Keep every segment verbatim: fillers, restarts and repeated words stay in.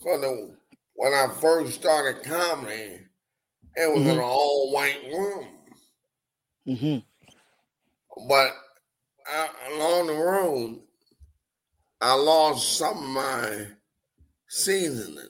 Because when I first started comedy, it was mm-hmm. in an all-white room. Mm-hmm. But I, along the road, I lost some of my seasoning.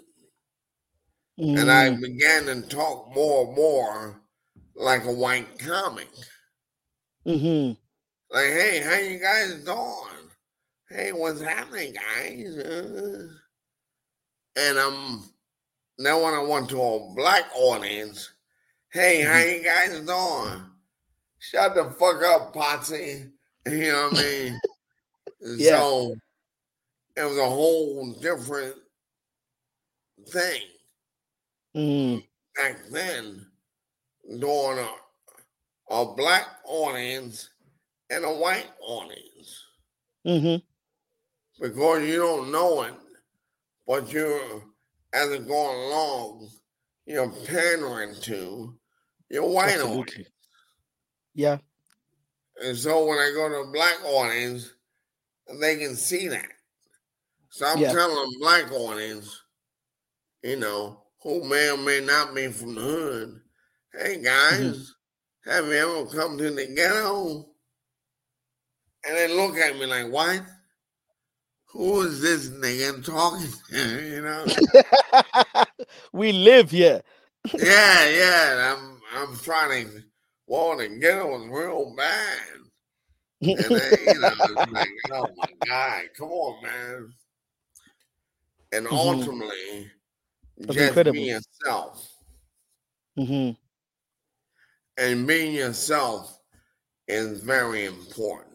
Mm. And I began to talk more and more like a white comic. Mm-hmm. Like, hey, how you guys doing? Hey, what's happening, guys? Uh, and um, then when I went to a black audience, hey, how you guys doing? Shut the fuck up, Potsy. You know what I mean? Yeah. So it was a whole different thing. Mm. Back then, doing a, a black audience and a white audience. Mm-hmm. Because you don't know it, but you're, as it's going along, you're pandering to your white Absolutely. audience. Yeah. And so when I go to a black audience, they can see that. So I'm yeah. telling a black audience, you know, who may or may not be from the hood, hey guys, mm-hmm. have you ever come to the ghetto? And they look at me like, what? Who is this nigga talking to? You know? We live here. yeah, yeah. I'm I'm trying to well, the ghetto was real bad. And they, you know, it's like, oh my God, come on, man. And mm-hmm. ultimately, That's just incredible. be yourself. Mm-hmm. And being yourself is very important.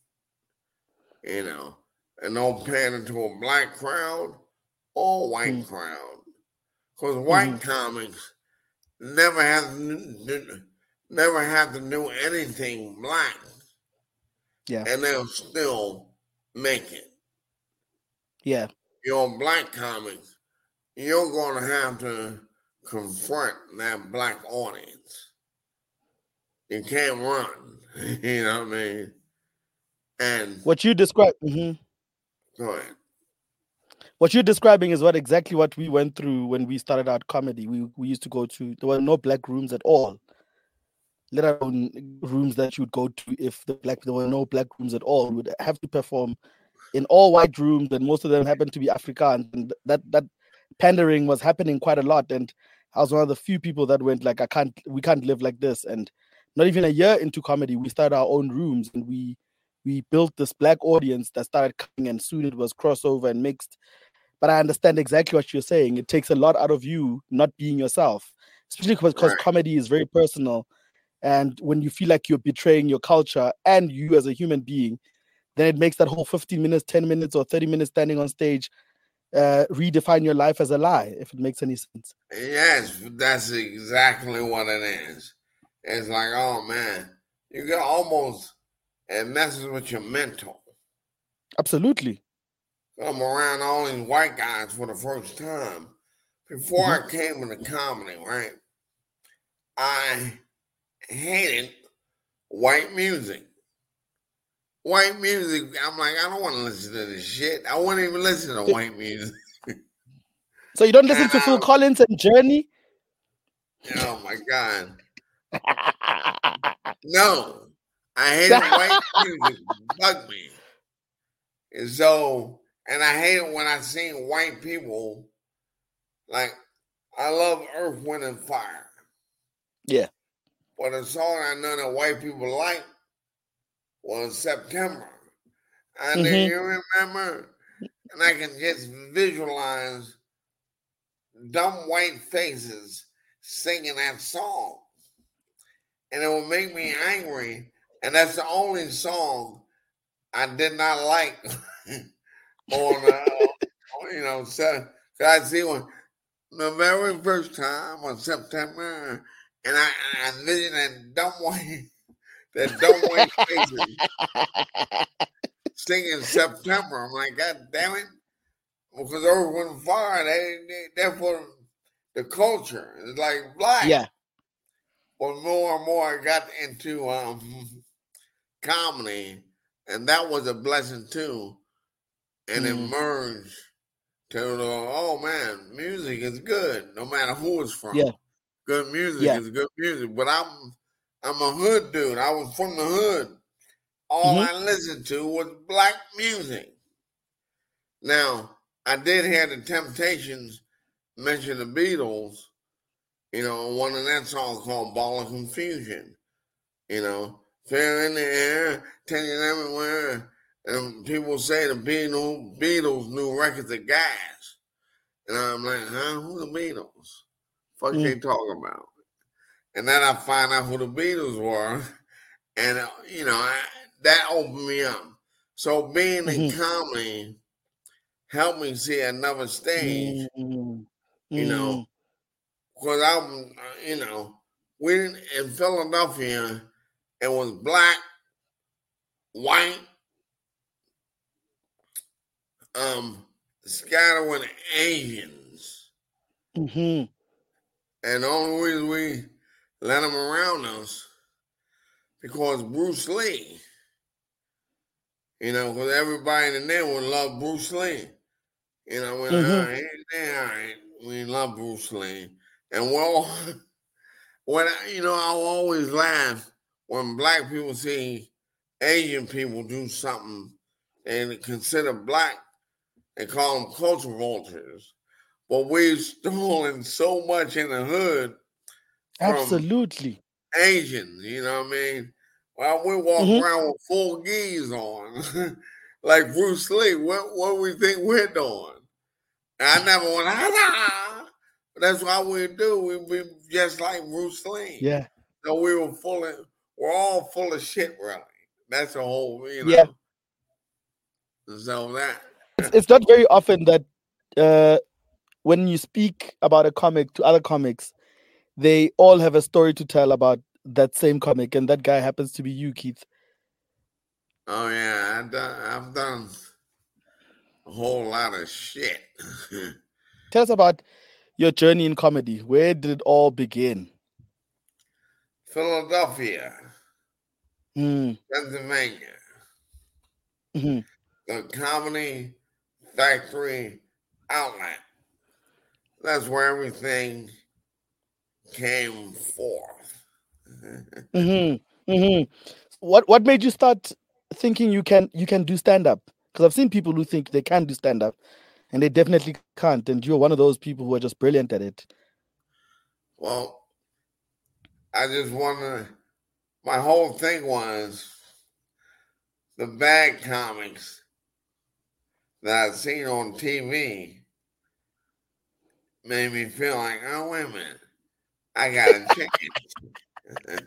You know, and don't pander to a black crowd or a white mm-hmm. crowd. Because white mm-hmm. comics never have never have to do anything black. Yeah. And they'll still make it. Yeah. Your black comics, you're going to have to confront that black audience. You can't run. You know what I mean? And what you describe. Mm-hmm. Go ahead. What you're describing is what exactly what we went through when we started out comedy. We we used to go to, there were no black rooms at all. Let alone rooms that you'd go to if the black there were no black rooms at all. We would have to perform in all white rooms, and most of them happened to be Afrikaans, and that that pandering was happening quite a lot. And I was one of the few people that went like, I can't, we can't live like this. And not even a year into comedy, we started our own rooms, and we we built this black audience that started coming, and soon it was crossover and mixed. But I understand exactly what you're saying. It takes a lot out of you not being yourself, especially because right. comedy is very personal. And when you feel like you're betraying your culture and you as a human being, then it makes that whole fifteen minutes, ten minutes, or thirty minutes standing on stage uh, redefine your life as a lie, if it makes any sense. Yes, that's exactly what it is. It's like, oh man, you get almost, it messes with your mental. Absolutely. I'm around all these white guys for the first time. Before mm-hmm. I came into comedy, right, I hated white music. White music, I'm like, I don't want to listen to this shit. I wouldn't even listen to white music. So you don't listen and, to Phil um, Collins and Journey? Oh my God. No. I hated white music. Bug me. And so, and I hate it when I see white people, like, I love Earth, Wind, and Fire. Yeah. But a song I know that white people like was September. And mm-hmm. then you remember, and I can just visualize dumb white faces singing that song. And it would make me angry. And that's the only song I did not like on, uh, you know, so I see one the very first time on September, and I, I envisioned that dumb white, that dumb white faces singing September. I'm like, God damn it. Because Earth, Wind, and Fire, they, they, they're for the culture. It's like black. Yeah. But more and more I got into um, comedy, and that was a blessing too. And mm. it merged to the, oh man, music is good, no matter who it's from. Yeah. Good music Yeah. is good music. But I'm I'm a hood dude. I was from the hood. All Mm-hmm. I listened to was black music. Now, I did hear the Temptations mention the Beatles, you know, one of that song called Ball of Confusion. You know, fear in the air, tension everywhere. And people say the Beatles, Beatles knew records of gas. And I'm like, huh? Who the Beatles? Fuck Mm. they talking about? And then I find out who the Beatles were. And, uh, you know, I, that opened me up. So being in Mm-hmm. comedy helped me see another stage, Mm-hmm. you know, because I'm, you know, we in Philadelphia, it was black, white, um, scattered with Asians. Mm-hmm. And the only reason we let them around us because Bruce Lee, you know, because everybody in there would love Bruce Lee. You know, we're like, Mm-hmm. all right, yeah, all right, we love Bruce Lee. And well, when I, you know, I'll always laugh when black people see Asian people do something and consider black and call them culture vultures. But we've stolen so much in the hood from Absolutely. Asians, you know what I mean? Well, we walk Mm-hmm. around with full geese on, like Bruce Lee. What what do we think we're doing? And I never went, ah, but that's what we do. We be just like Bruce Lee. Yeah. So we were full of, we're all full of shit, really. That's the whole, you Yeah. know. So that. It's it's not very often that uh when you speak about a comic to other comics, they all have a story to tell about that same comic, and that guy happens to be you, Keith. Oh yeah, I've done, I've done a whole lot of shit. Tell us about your journey in comedy. Where did it all begin? Philadelphia, Mm. Pennsylvania, Mm-hmm. the Comedy Factory Outlet. That's where everything came forth. Mm-hmm. Mm-hmm. What what made you start thinking you can you can do stand up? Because I've seen people who think they can do stand up, and they definitely can't. And you're one of those people who are just brilliant at it. Well, I just wanted, my whole thing was the bad comics that I've seen on T V made me feel like, oh, wait a minute, I got a chance.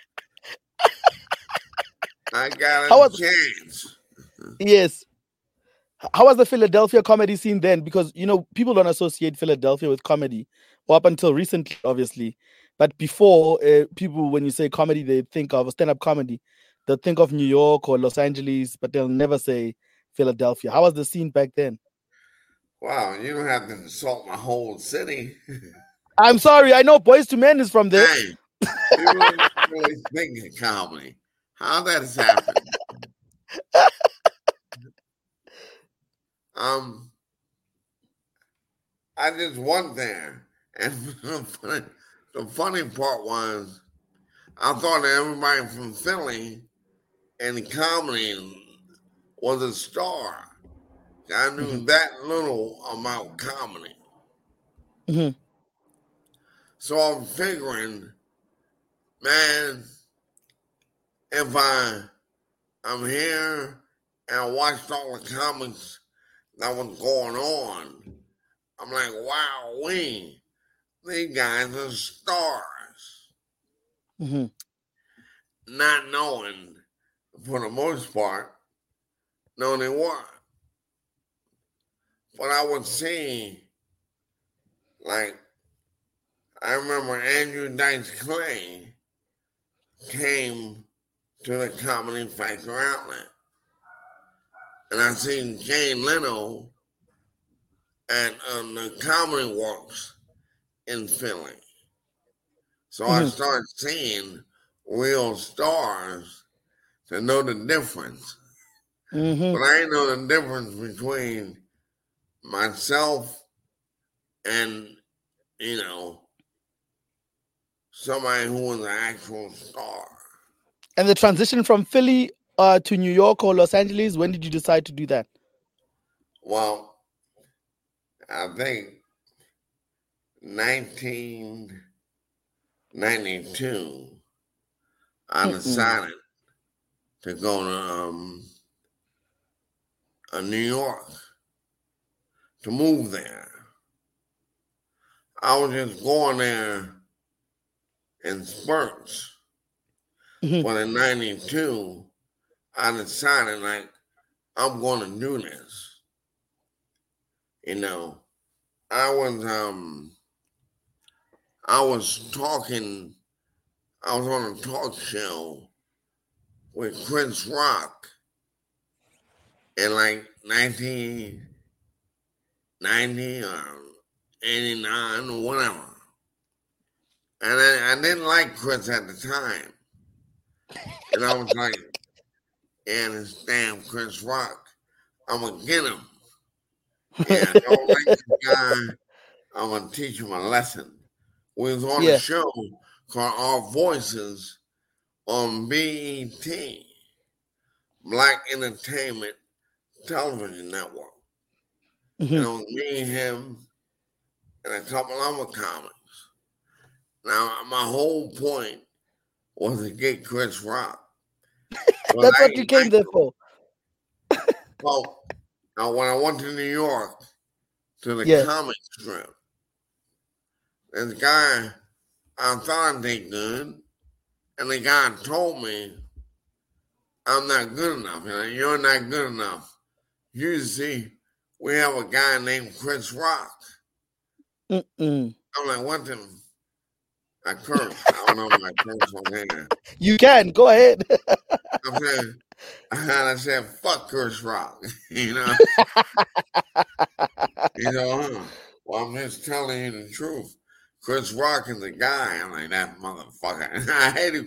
I got How a was chance. yes? How was the Philadelphia comedy scene then? Because you know people don't associate Philadelphia with comedy, or up until recently, obviously. But before, uh, people when you say comedy, they think of stand-up comedy. They'll think of New York or Los Angeles, but they'll never say Philadelphia. How was the scene back then? Wow, you don't have to insult my whole city. I'm sorry, I know Boys to Men is from there. Hey, people don't really think of comedy. How that has happened? um, I just went there, and the funny, the funny part was, I thought everybody from Philly and comedy was a star. I knew Mm-hmm. that little about comedy. Mm-hmm. So I'm figuring, man, if I I'm here and I watched all the comics that was going on, I'm like, wow, we these guys are stars. Mm-hmm. Not knowing, for the most part, no, they weren't. But I would see, like, I remember Andrew Dice Clay came to the Comedy Factory Outlet. And I seen Jay Leno at um, the Comedy Works in Philly. So I Mm-hmm. started seeing real stars to know the difference. Mm-hmm. But I didn't know the difference between myself and, you know, somebody who was an actual star. And the transition from Philly uh, to New York or Los Angeles, when did you decide to do that? Well, I think nineteen ninety-two, I decided Mm-mm. to go to um, uh, New York, to move there. I was just going there in spurts. Mm-hmm. But in ninety-two, I decided, like, I'm going to do this. You know, I was, um, I was talking, I was on a talk show with Chris Rock in like nineteen ninety or eighty-nine or whatever. And I, I didn't like Chris at the time. And I was like, yeah, this damn Chris Rock, I'm going to get him. Yeah, I don't like this guy. I'm going to teach him a lesson. We was on yeah. a show called Our Voices on B E T, Black Entertainment Television Network. Mm-hmm. And it was me and him and a couple other comics. Now, my whole point was to get Chris Rock. That's I, what you came I, there for. Well, now when I went to New York to the yeah. comic strip, this guy, I thought I did good, and the guy told me I'm not good enough. You know, you're not good enough. You see, we have a guy named Chris Rock. Mm-mm. I'm like, what the? I curse. I don't know if I curse on here. You can. Go ahead. I'm saying, I said, fuck Chris Rock. you know? you know, huh? Well, I'm just telling you the truth. Chris Rock is the guy. I'm like, that motherfucker. I hated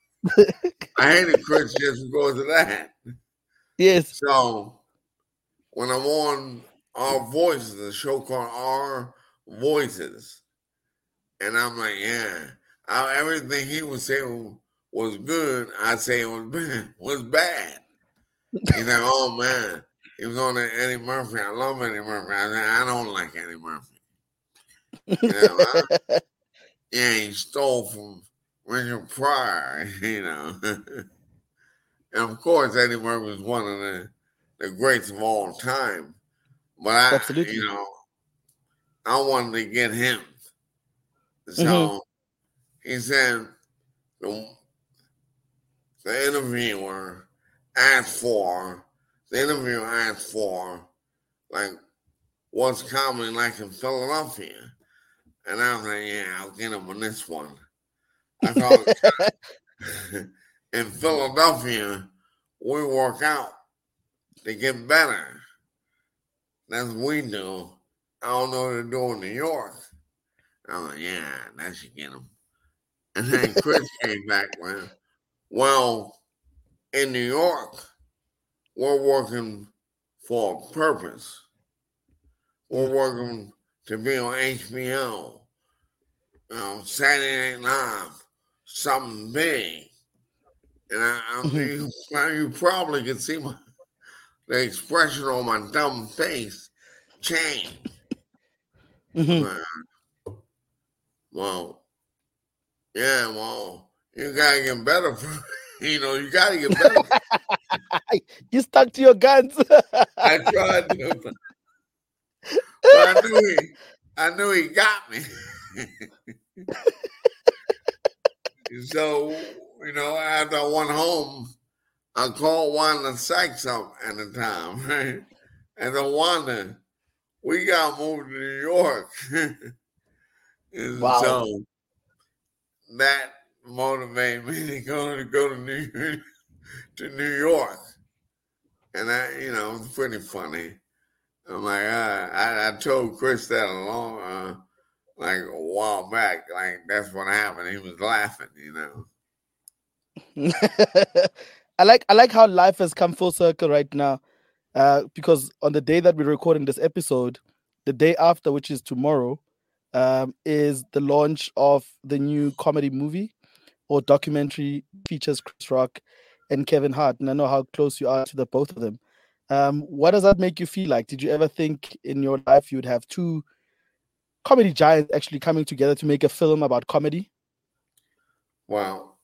I hated Chris just because of that. Yes. So, when I'm on Our Voices, a show called Our Voices, and I'm like, yeah, I, everything he was saying was good. I say it was bad. Was bad. He's like, oh man, he was on Eddie Murphy. I love Eddie Murphy. I said, I don't like Eddie Murphy. You know, I, yeah, he stole from Richard Pryor. You know, and of course, Eddie Murphy was one of the the greats of all time. But I, Absolutely. you know, I wanted to get him. So mm-hmm. he said the, the interviewer asked for, the interviewer asked for, like, what's comedy like in Philadelphia? And I was like, yeah, I'll get him on this one. I thought in Philadelphia, we work out to get better. That's what we do. I don't know what to do in New York. I'm like, yeah, that should get him. And then Chris came back with, well, in New York, we're working for a purpose. We're working to be on H B O, you know, Saturday Night Live, something big. And I, I mean, mm-hmm. you probably can see my, the expression on my dumb face change. Mm-hmm. Uh, well, yeah, well, you gotta get better. You know, you gotta get better. You stuck to your guns. I tried to, but I knew he, I knew he got me. So, you know, after I went home, I called Wanda Sykes up at the time, right? And then Wanda, we got moved to New York. Wow. So that motivated me to go to go to New York, to New York. And that, you know, it was pretty funny. I'm like, uh, I, I told Chris that a long, uh, like a while back, like that's what happened. He was laughing, you know. I like I like how life has come full circle right now, uh, because on the day that we're recording this episode, the day after, which is tomorrow, um, is the launch of the new comedy movie or documentary, features Chris Rock and Kevin Hart. And I know how close you are to the both of them. Um, what does that make you feel like? Did you ever think in your life you'd have two comedy giants actually coming together to make a film about comedy? Well,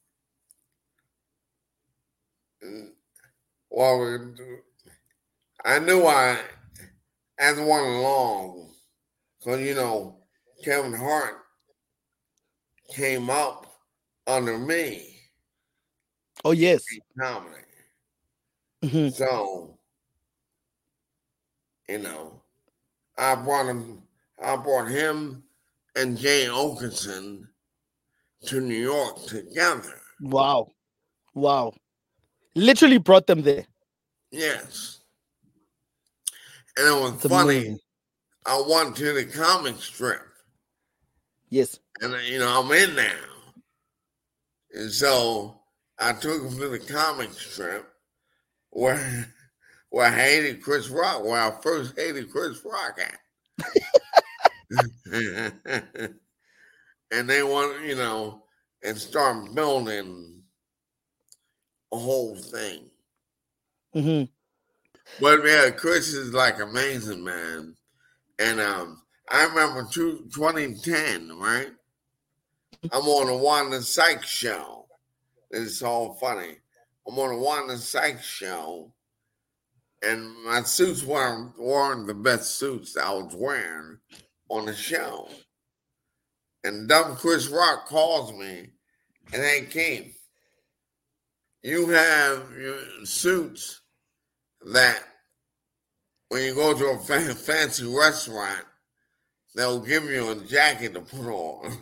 well, I knew I as one along, because you know Kevin Hart came up under me. Oh yes, comedy. Mm-hmm. So, you know, I brought him. I brought him and Jay Oakerson to New York together. Wow, wow! Literally brought them there. Yes, and it was It's funny. amazing. I went to the comic strip. Yes, and you know I'm in now, and so I took him to the comic strip where where I hated Chris Rock, where I first hated Chris Rock at. And they want, you know, and start building a whole thing. Mm-hmm. But yeah, Chris is like amazing, man. And um, I remember two, twenty ten, right? I'm on the Wanda Sykes show. It's all funny. I'm on the Wanda Sykes show, and my suits weren't, weren't the best suits I was wearing on the show. And dumb Chris Rock calls me, and hey, Keith, you have your suits that when you go to a fa- fancy restaurant, they'll give you a jacket to put on.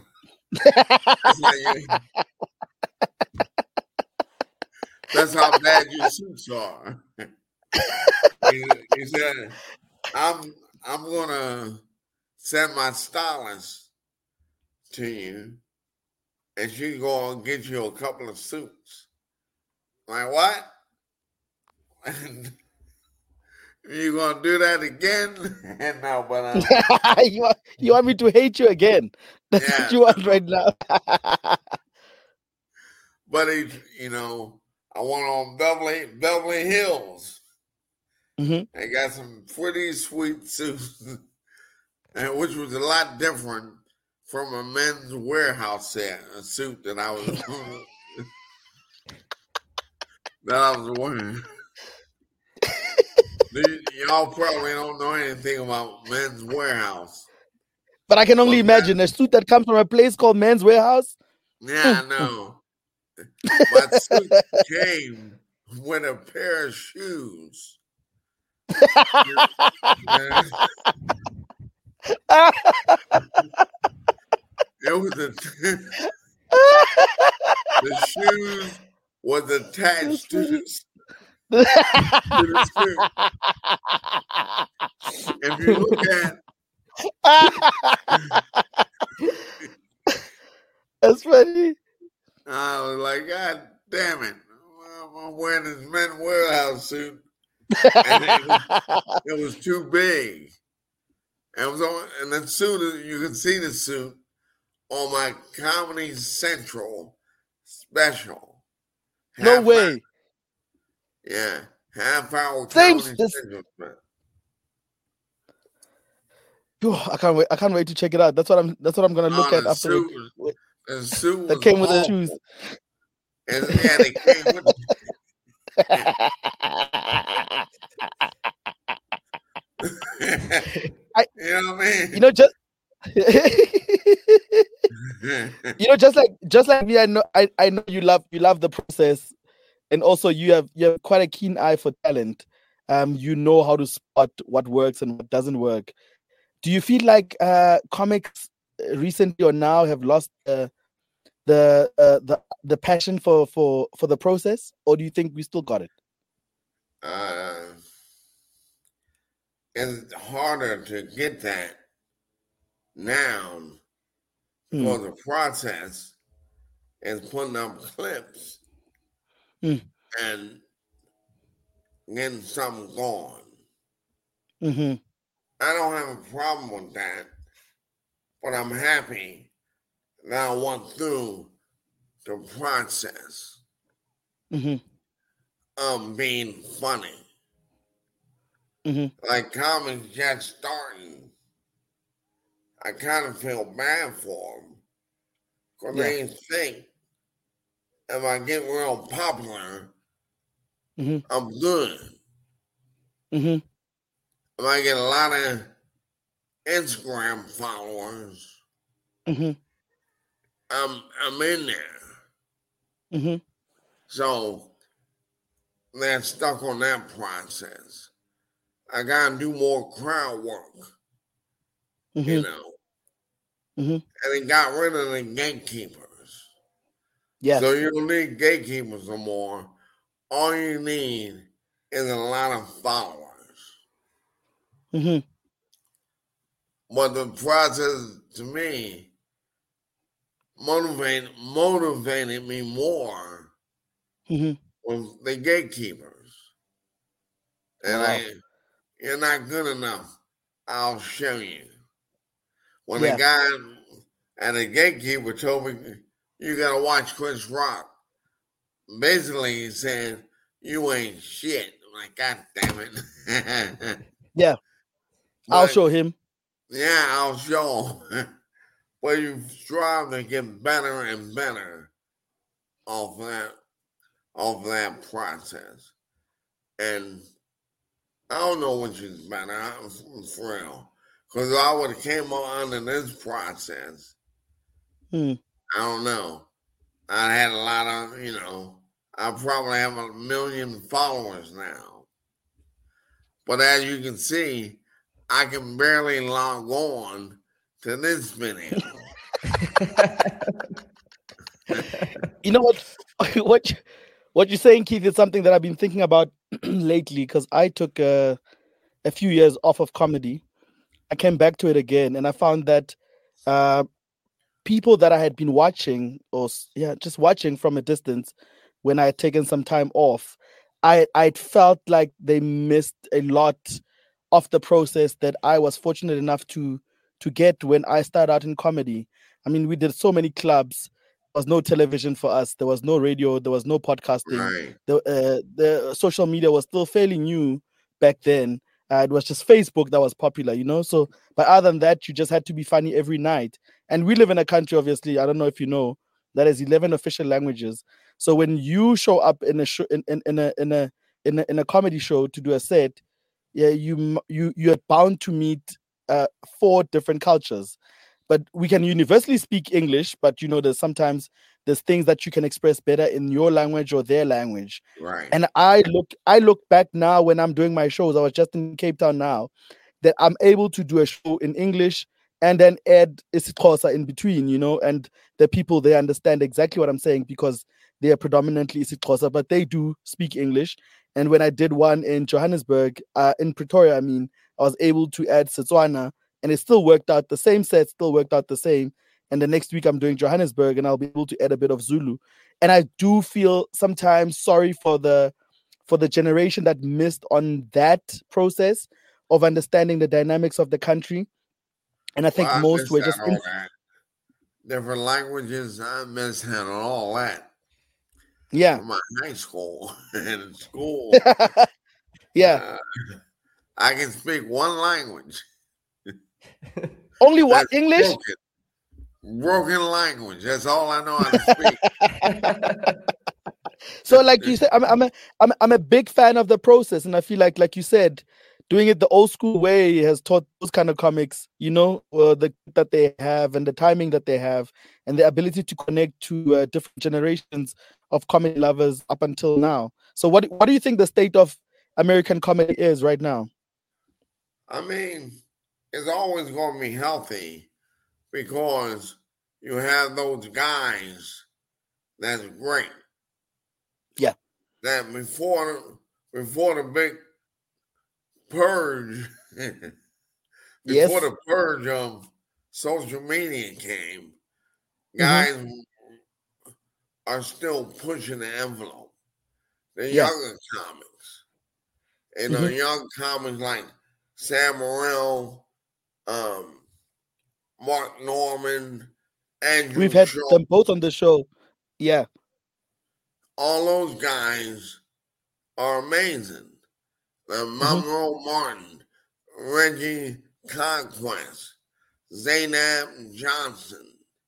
That's how bad your suits are. he, he said, I'm I'm gonna send my stylist to you, and she can go and get you a couple of suits. I'm like, what? You gonna do that again? No, but um, you, want, you want me to hate you again? That's yeah. what you want right now. But he, you know, I went on Beverly Beverly Hills. Mm-hmm. I got some pretty sweet suits, and which was a lot different from a Men's Warehouse set, a suit that I was that I was wearing. Y'all probably don't know anything about Men's Warehouse. But I can only well, imagine that, a suit that comes from a place called Men's Warehouse. Yeah, I know. My suit came with a pair of shoes. It was a the shoes was attached to the, to the suit. If you look at, that's funny. I was like, God damn it! I'm wearing this Men's Warehouse suit, and it was, it was too big. And it was on, and the suit, you can see the suit on my Comedy Central special. No half way. Hour, yeah, half hour Same, Comedy this, Central. Oh, I can't wait! I can't wait to check it out. That's what I'm. That's what I'm gonna look oh, at after suit, the, the suit that came with awful. the shoes. And yeah, they came with. I, you know what I mean? You know, just you know, just like just like me, I know I, I know you love you love the process, and also you have you have quite a keen eye for talent. Um, you know how to spot what works and what doesn't work. Do you feel like uh, comics recently or now have lost uh, the uh, the the passion for, for, for the process, or do you think we still got it? Uh, it's harder to get that now Hmm. for the process is putting up clips hmm. and getting something going. Mm-hmm. I don't have a problem with that, but I'm happy that I went through the process mm-hmm. of being funny. Mm-hmm. Like comics just starting, I kind of feel bad for them because Yeah. they think if I get real popular, Mm-hmm. I'm good. Mm-hmm. If I get a lot of Instagram followers, Mm-hmm. I'm I'm in there. Mm-hmm. So they're stuck on that process. I gotta do more crowd work, you Mm-hmm. know. Mm-hmm. And they got rid of the gatekeepers. Yeah. So you don't need gatekeepers no more. All you need is a lot of followers. Mm-hmm. But the process to me motivated motivated me more Mm-hmm. with the gatekeepers. And Wow. I you're not good enough. I'll show you. When the Yeah. guy and the gatekeeper told me you gotta watch Chris Rock, basically he's saying you ain't shit. I'm like, God damn it. Yeah. I'll But show him. yeah, I'll show him. But you strive to get better and better off that off that process. And I don't know which is better, for real. Because I would have came on in this process. Hmm. I don't know. I had a lot of, you know, I probably have a million followers now. But as you can see, I can barely log on to this video. You know what? what, you- what you're saying, Keith, is something that I've been thinking about lately because I took uh, a few years off of comedy. I came back to it again, and I found that uh, people that I had been watching, or s- yeah, just watching from a distance, when I had taken some time off, I I felt like they missed a lot of the process that I was fortunate enough to to get when I started out in comedy. I mean, we did so many clubs. There was no television for us. There was no radio. There was no podcasting. Right. The uh, the social media was still fairly new back then. Uh, it was just Facebook that was popular, you know. So, but other than that, you just had to be funny every night. And we live in a country, obviously. I don't know if you know that has eleven official languages. So when you show up in a show in, in, in a in a in a in a comedy show to do a set, yeah, you m- you you're bound to meet uh, four different cultures. But we can universally speak English, but you know, there's sometimes there's things that you can express better in your language or their language. Right. And I look I look back now when I'm doing my shows. I was just in Cape Town now, that I'm able to do a show in English and then add isiXhosa in between, you know, and the people, they understand exactly what I'm saying because they are predominantly isiXhosa, but they do speak English. And when I did one in Johannesburg, uh, in Pretoria, I mean, I was able to add Setswana, and it still worked out. The same set still worked out the same. And the next week I'm doing Johannesburg, and I'll be able to add a bit of Zulu. And I do feel sometimes sorry for the for the generation that missed on that process of understanding the dynamics of the country. And I think Well, I most missed were out just all in, that. Different languages, I missed out on all that yeah. from my high school and school. Yeah. Uh, I can speak one language. Only what? That's English? broken. Broken language. That's all I know how to speak. So, like you said, I'm I'm a I'm I'm a big fan of the process, and I feel like, like you said, doing it the old school way has taught those kind of comics, you know, uh, the that they have and the timing that they have, and the ability to connect to uh, different generations of comedy lovers up until now. So, what what do you think the state of American comedy is right now? I mean, it's always going to be healthy because you have those guys that's great. Yeah. That before before the big purge, before Yes. the purge of social media came, Mm-hmm. guys are still pushing the envelope. The Yeah. younger comics, you know, Mm-hmm. young comics like Sam Morril, um, Mark Norman, Andrew We've had Schultz, them both on the show. Yeah. All those guys are amazing. Uh, Monroe mm-hmm. Martin, Reggie Conquest, Zainab Johnson.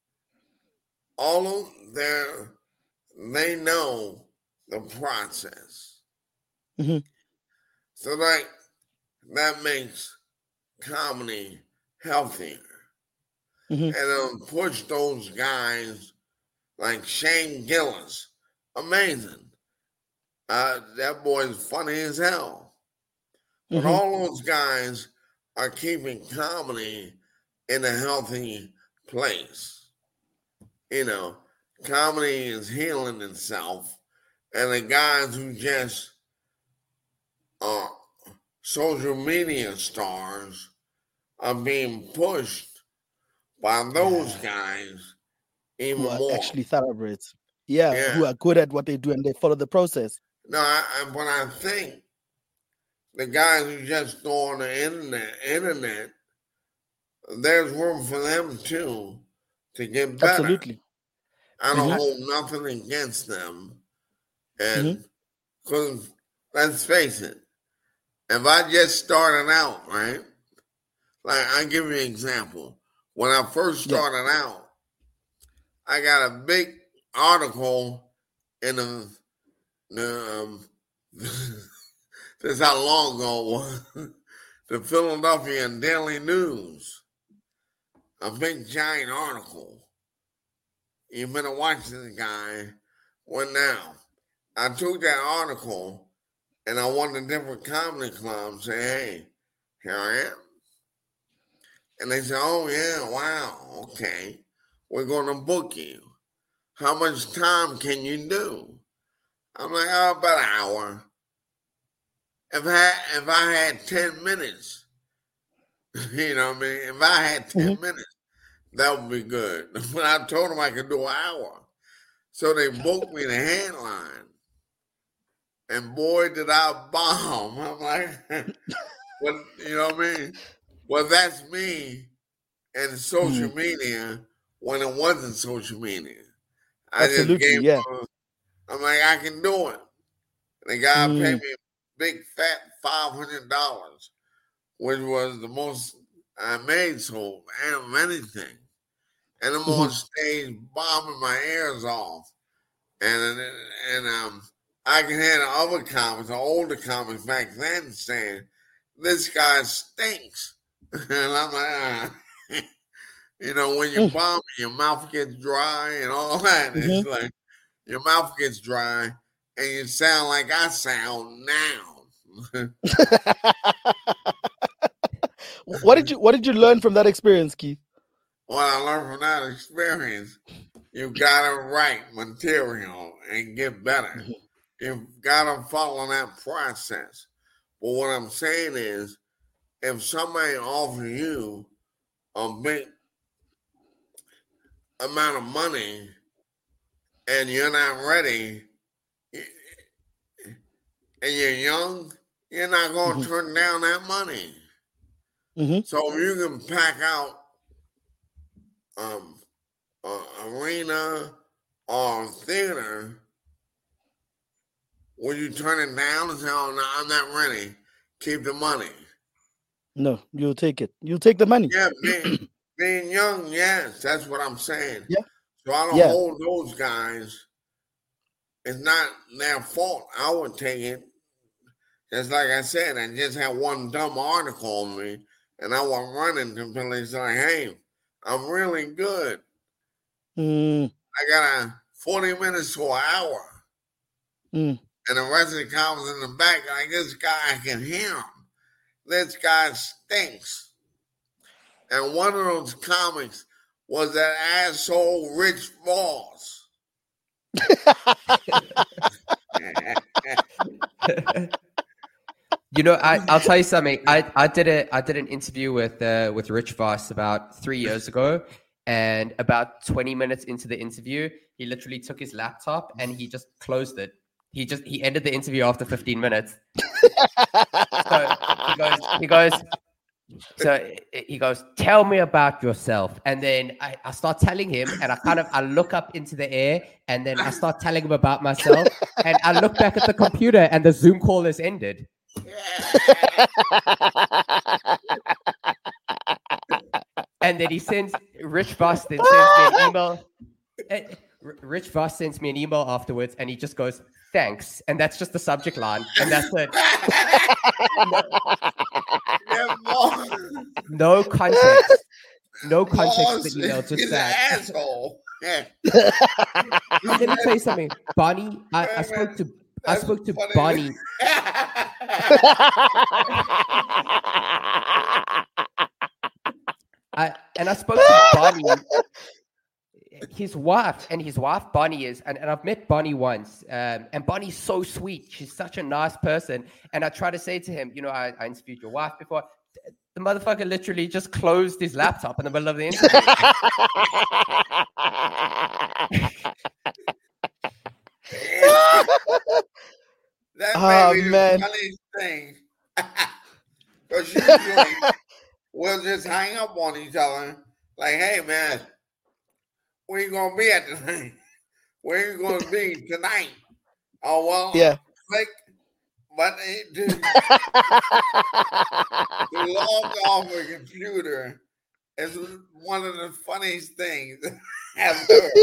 All of their, they know the process. Mm-hmm. So like that makes comedy healthier. Mm-hmm. And um, push those guys like Shane Gillis. Amazing. Uh, that boy's funny as hell. But mm-hmm. all those guys are keeping comedy in a healthy place. You know, comedy is healing itself. And the guys who just are social media stars are being pushed by those yeah. guys even who are more. Actually thoroughbreds. Yeah, yeah, who are good at what they do and they follow the process. No, I, I, but I think the guys who just go on the internet, internet, there's room for them too to get better. Absolutely. I don't mm-hmm. hold nothing against them. And because mm-hmm. let's face it, if I just started out, right? Like, I'll give you an example. When I first started yeah. out, I got a big article in the, the um, this is how long ago it was, the Philadelphia Daily News. A big giant article. You better watch this guy. Well, now, I took that article and I went to different comedy clubs and say, hey, here I am. And they said, oh, yeah, wow, okay. We're going to book you. How much time can you do? I'm like, oh, about an hour. If I, if I had ten minutes, you know what I mean? If I had ten mm-hmm. minutes, that would be good. But I told them I could do an hour. So they booked me the headline. And boy, did I bomb. I'm like, well, you know what I mean? Well, that's me and social mm-hmm. media when it wasn't social media. I Absolutely, just gave yeah. them, I'm like, I can do it. And the guy mm. paid me a big fat five hundred dollars, which was the most I made so out of anything. And I'm mm-hmm. on stage bombing my ears off. And, and um, I can hear the other comics, the older comics back then saying, this guy stinks. And I'm like, ah. You know, when you're bombing, your mouth gets dry and all that. Mm-hmm. It's like your mouth gets dry and you sound like I sound now. What did you What did you learn from that experience, Keith? What I learned from that experience, you gotta write material and get better. Mm-hmm. You've gotta follow that process. But what I'm saying is, if somebody offers you a big amount of money and you're not ready and you're young, you're not going to mm-hmm. turn down that money. Mm-hmm. So if you can pack out um, an arena or a theater, will you turn it down and say, oh, no, I'm not ready, keep the money? No, you'll take it. You'll take the money. Yeah, being, being young, yes, that's what I'm saying. Yeah. So I don't yeah. hold those guys. It's not their fault. I would take it. Just like I said, I just had one dumb article on me, and I was running until they said, hey, I'm really good. Mm. I got a forty minutes to an hour. Mm. And the rest of the comics in the back, like, this guy, I can hear him. This guy stinks. And one of those comics was that asshole Rich Voss. You know, I, I'll tell you something. I, I did a I did an interview with uh, with Rich Voss about three years ago, and about twenty minutes into the interview, he literally took his laptop and he just closed it. He just he ended the interview after fifteen minutes. So he goes, he goes, so he goes, tell me about yourself. And then I, I start telling him, and I kind of, I look up into the air, and then I start telling him about myself. And I look back at the computer, and the Zoom call has ended. And then he sends, Rich Voss then sends me an email. Rich Voss sends me an email afterwards, and he just goes, thanks. And that's just the subject line. And that's it. No, no context. No context to the email, just that. Asshole. Let me tell you something. Bonnie, I, I spoke to I spoke to Bonnie. I and I spoke to Bonnie, his wife, and his wife Bonnie is, and, and I've met Bonnie once, um, and Bonnie's so sweet. She's such a nice person. And I try to say to him, you know, I, I interviewed your wife before. The motherfucker literally just closed his laptop in the middle of the interview. That oh, may be man. the funniest thing. Because usually we'll just hang up on each other. Like, hey, man, where you going to be at tonight? Where you going to be tonight? Oh, well, yeah. click. But it, to, to log off a computer is one of the funniest things I've heard.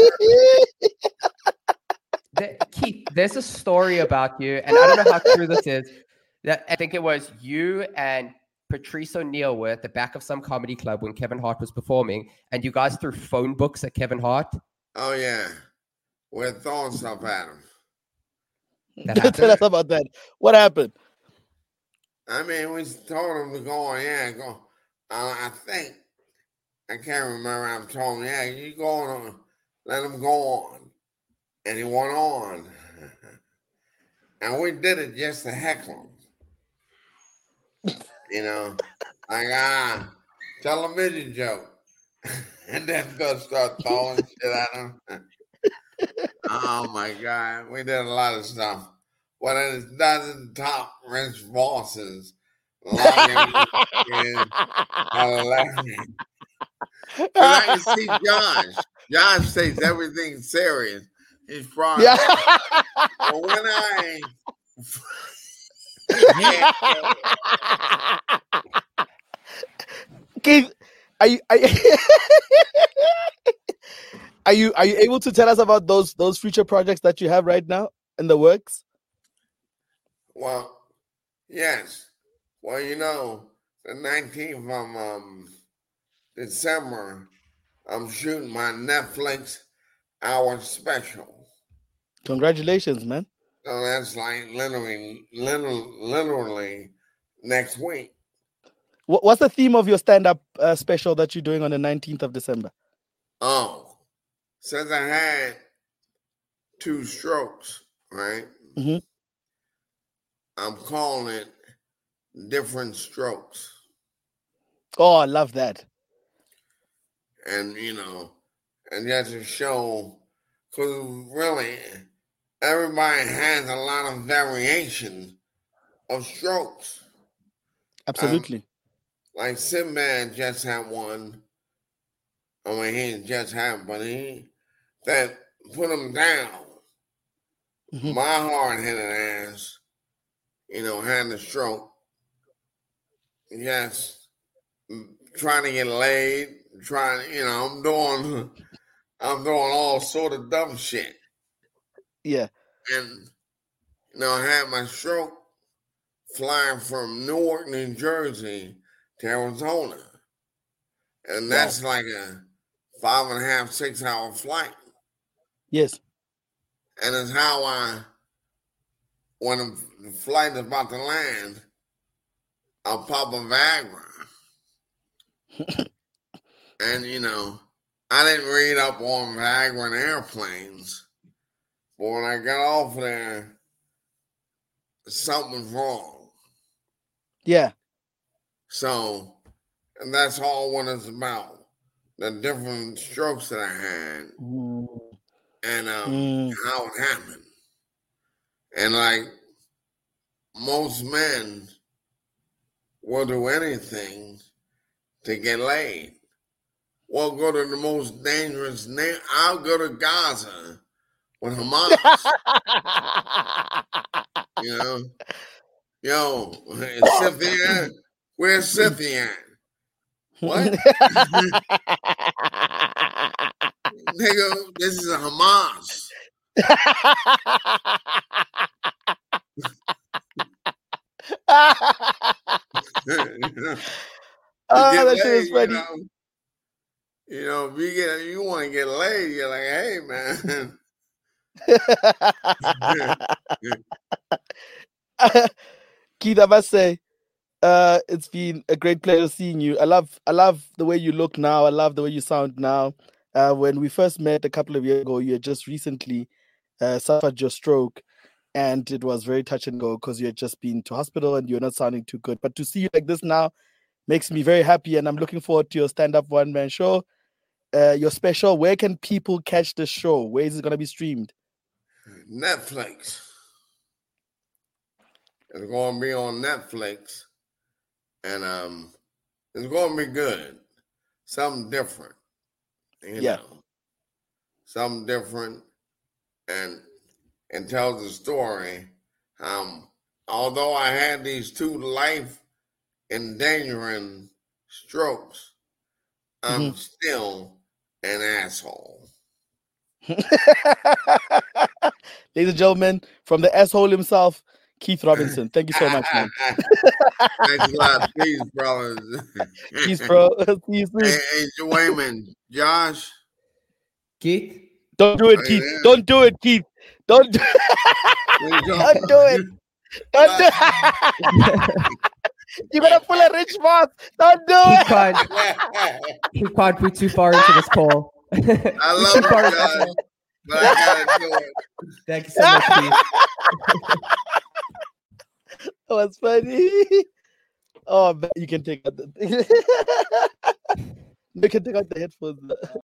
The, Keith, there's a story about you, and I don't know how true this is. That I think it was you and Patrice O'Neill were at the back of some comedy club when Kevin Hart was performing, and you guys threw phone books at Kevin Hart. Oh, yeah. We're throwing stuff at him. Tell us about that. What happened? I mean, we told him to go on. Yeah, go. Uh, I think I can't remember. I told him, yeah, you go on. Let him go on, and he went on, and we did it just to heckle him. You know, like ah, television joke, and then go start throwing shit at him. Oh my God, we did a lot of stuff. Well, it doesn't top Rich Voss's logging in eleven. But I can see Josh. Josh takes everything serious. He's probably. Yeah. But when I. Keith, are you, are, you, are you are you able to tell us about those those future projects that you have right now in the works? Well, yes. Well, you know, the nineteenth of um, December, I'm shooting my Netflix hour special. Congratulations, man. So that's like literally, literally, literally next week. What's the theme of your stand-up uh, special that you're doing on the nineteenth of December? Oh, since I had two strokes, right? Mm-hmm. I'm calling it Different Strokes. Oh, I love that. And, you know, and just to show, because really, everybody has a lot of variation of strokes. Absolutely. Um, like Sinbad just had one. I mean, he didn't just had, but he, that put him down. Mm-hmm. My hard-headed ass, you know, had the stroke. Yes, trying to get laid, trying, you know, I'm doing, I'm doing all sort of dumb shit. Yeah. And, you know, I had my stroke flying from Newark, New Jersey to Arizona. And that's wow. like a five and a half, six hour flight. Yes. And it's how I, when the flight is about to land, I'll pop a Viagra. And, you know, I didn't read up on Viagra and airplanes. But when I got off there, something was wrong. Yeah. So, and that's all what it's about. The different strokes that I had. Mm. And um, mm. how it happened. And like most men will do anything to get laid. We'll go to the most dangerous name. I'll go to Gaza with Hamas. You know? Yo, Scythian, where's Scythian? What? Nigga, this is a Hamas. Oh, that laid, shit is funny. You know, you know, if you get you want to get laid, you're like, hey man. Keith, I must say, uh, it's been a great pleasure seeing you. I love, I love the way you look now. I love the way you sound now. Uh, when we first met a couple of years ago, you had just recently uh, suffered your stroke, and it was very touch and go because you had just been to hospital and you're not sounding too good. But to see you like this now makes me very happy, and I'm looking forward to your stand-up one-man show, uh, your special. Where can people catch the show? Where is it going to be streamed? Netflix. It's going to be on Netflix, and um, it's going to be good. Something different, you Yeah. know. Something different, and and tells the story. Um, although I had these two life-endangering strokes, I'm Mm-hmm. still an asshole. Ladies and gentlemen, from the asshole himself, Keith Robinson. Thank you so much, man. Thanks a lot. Peace, brothers. Peace, bro. See you soon. Hey, hey, Wayman, Josh. Keith? Don't do it, Are you Keith. there? Don't do it, Keith. Don't do, Where you don't do it. Don't do it. You're going to pull a rich boss. Don't do He it. can't, he can't put too far into this call. I love you guys, but I gotta do it. Thank you so much, Keith. That was funny. Oh, man, you can take out the you can take out the headphones.